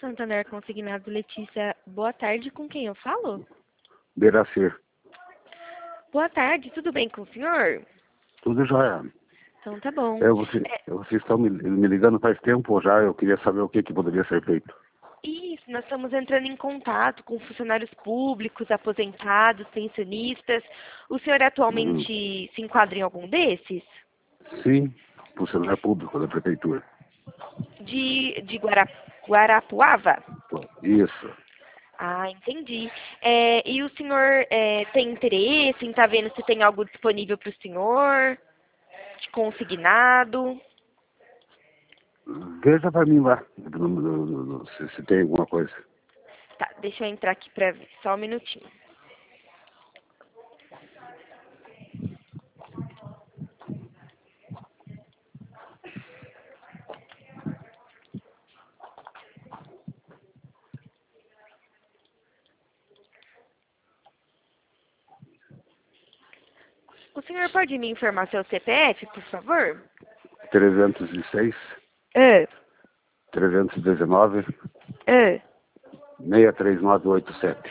Santander Consignado, Letícia. Boa tarde, com quem eu falo? Beracir. Boa tarde, tudo bem com o senhor? Tudo jóia. Então tá bom. Vocês estão me ligando faz tempo já, eu queria saber o que poderia ser feito. Isso, nós estamos entrando em contato com funcionários públicos, aposentados, pensionistas. O senhor atualmente se enquadra em algum desses? Sim, funcionário público da prefeitura. De Guarapuava? Isso. Ah, entendi. E o senhor tem interesse em estar vendo se tem algo disponível para o senhor? De consignado? Veja para mim lá, se tem alguma coisa. Tá, deixa eu entrar aqui para ver, só um minutinho. O senhor pode me informar seu CPF, por favor? 306, 319, 63987.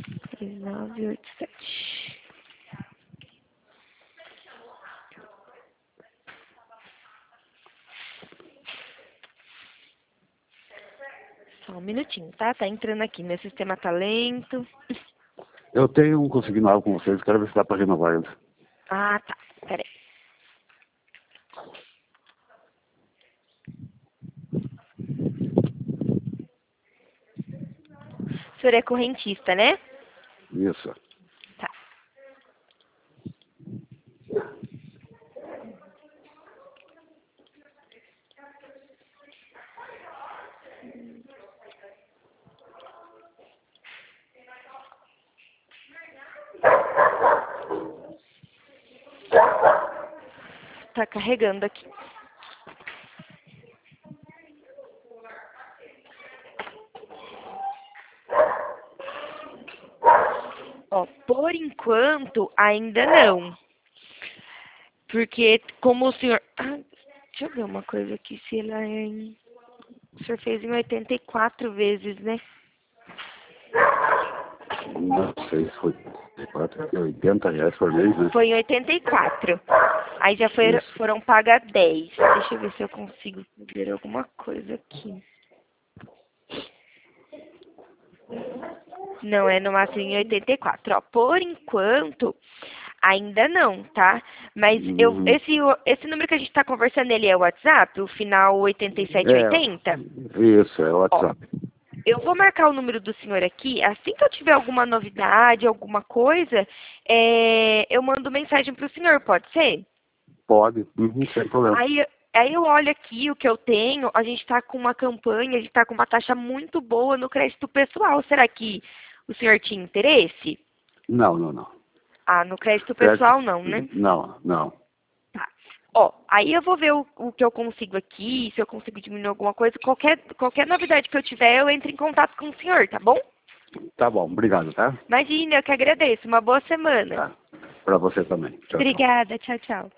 3987. Só um minutinho, tá? Tá entrando aqui. Meu sistema tá lento. Eu tenho um consignado com vocês, quero ver se dá para renovar ainda. Ah, tá. Peraí. O senhor é correntista, né? Isso. Tá. Tá carregando aqui. Ó, por enquanto, ainda não. Porque, como o senhor... Ah, deixa eu ver uma coisa aqui, se ela é em... O senhor fez em 84 vezes, né? Não sei se foi 80 reais por mês, né? Foi em 84. Aí já foram pagas 10. Deixa eu ver se eu consigo ver alguma coisa aqui. Não, é no máximo em 84. Ó, por enquanto, ainda não, tá? Mas esse número que a gente tá conversando, ele é o WhatsApp? O final 8780? Isso, é o WhatsApp. Ó, eu vou marcar o número do senhor aqui. Assim que eu tiver alguma novidade, alguma coisa, eu mando mensagem pro senhor, pode ser? Pode, sem problema. Aí eu olho aqui o que eu tenho, a gente está com uma campanha, a gente está com uma taxa muito boa no crédito pessoal. Será que o senhor tinha interesse? Não. Ah, no crédito pessoal não, né? Não. Tá. Ó, aí eu vou ver o que eu consigo aqui, se eu consigo diminuir alguma coisa. Qualquer novidade que eu tiver, eu entro em contato com o senhor, tá bom? Tá bom, obrigado, tá? Imagina, eu que agradeço. Uma boa semana. Tá. Para você também. Tchau, Obrigada, tchau, tchau.